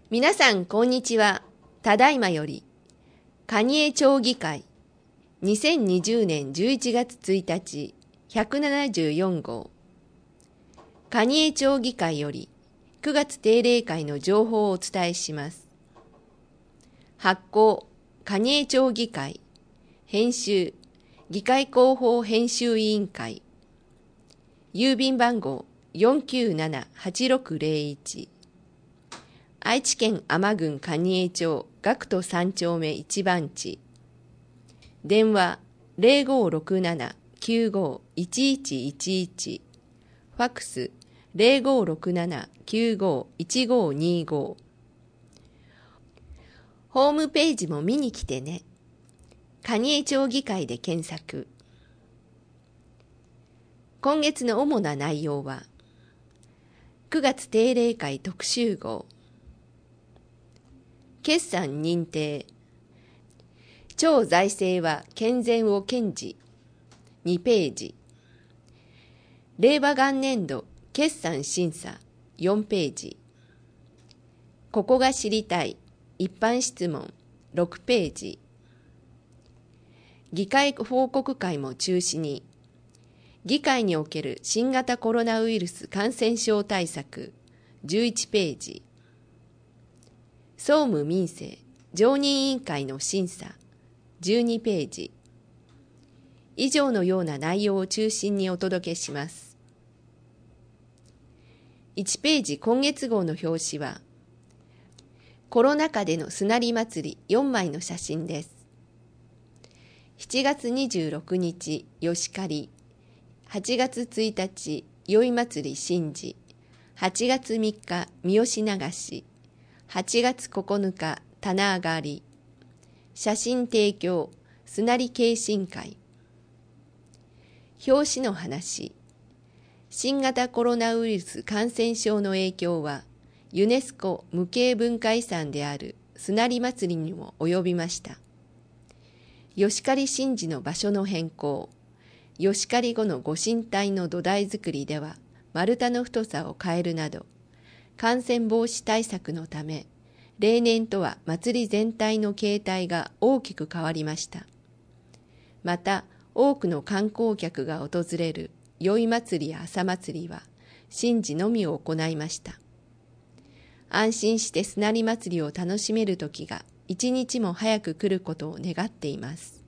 皆さんこんにちは。ただいまより蟹江町議会2020年11月1日174号蟹江町議会より9月定例会の情報をお伝えします。発行蟹江町議会編集議会広報編集委員会郵便番号497-8601愛知県天郡蟹江町学徒3丁目1番地電話0567-95-1111ファックス0567-95-1525ホームページも見に来てね。蟹江町議会で検索。今月の主な内容は9月定例会特集号決算認定町財政は健全を堅持2ページ令和元年度決算審査4ページここが知りたい一般質問6ページ議会報告会も中止に議会における新型コロナウイルス感染症対策11ページ総務民政常任委員会の審査12ページ以上のような内容を中心にお届けします。1ページ今月号の表紙はコロナ禍でのすなり祭り4枚の写真です。7月26日吉狩8月1日宵祭り神事8月3日三好流し8月9日棚上がり写真提供すなり敬親会表紙の話新型コロナウイルス感染症の影響はユネスコ無形文化遺産であるすなり祭りにも及びました。吉狩神事の場所の変更吉狩後のご神体の土台作りでは丸太の太さを変えるなど感染防止対策のため例年とは祭り全体の形態が大きく変わりました。また多くの観光客が訪れる宵祭りや朝祭りは神事のみを行いました。安心してすなり祭りを楽しめる時が一日も早く来ることを願っています。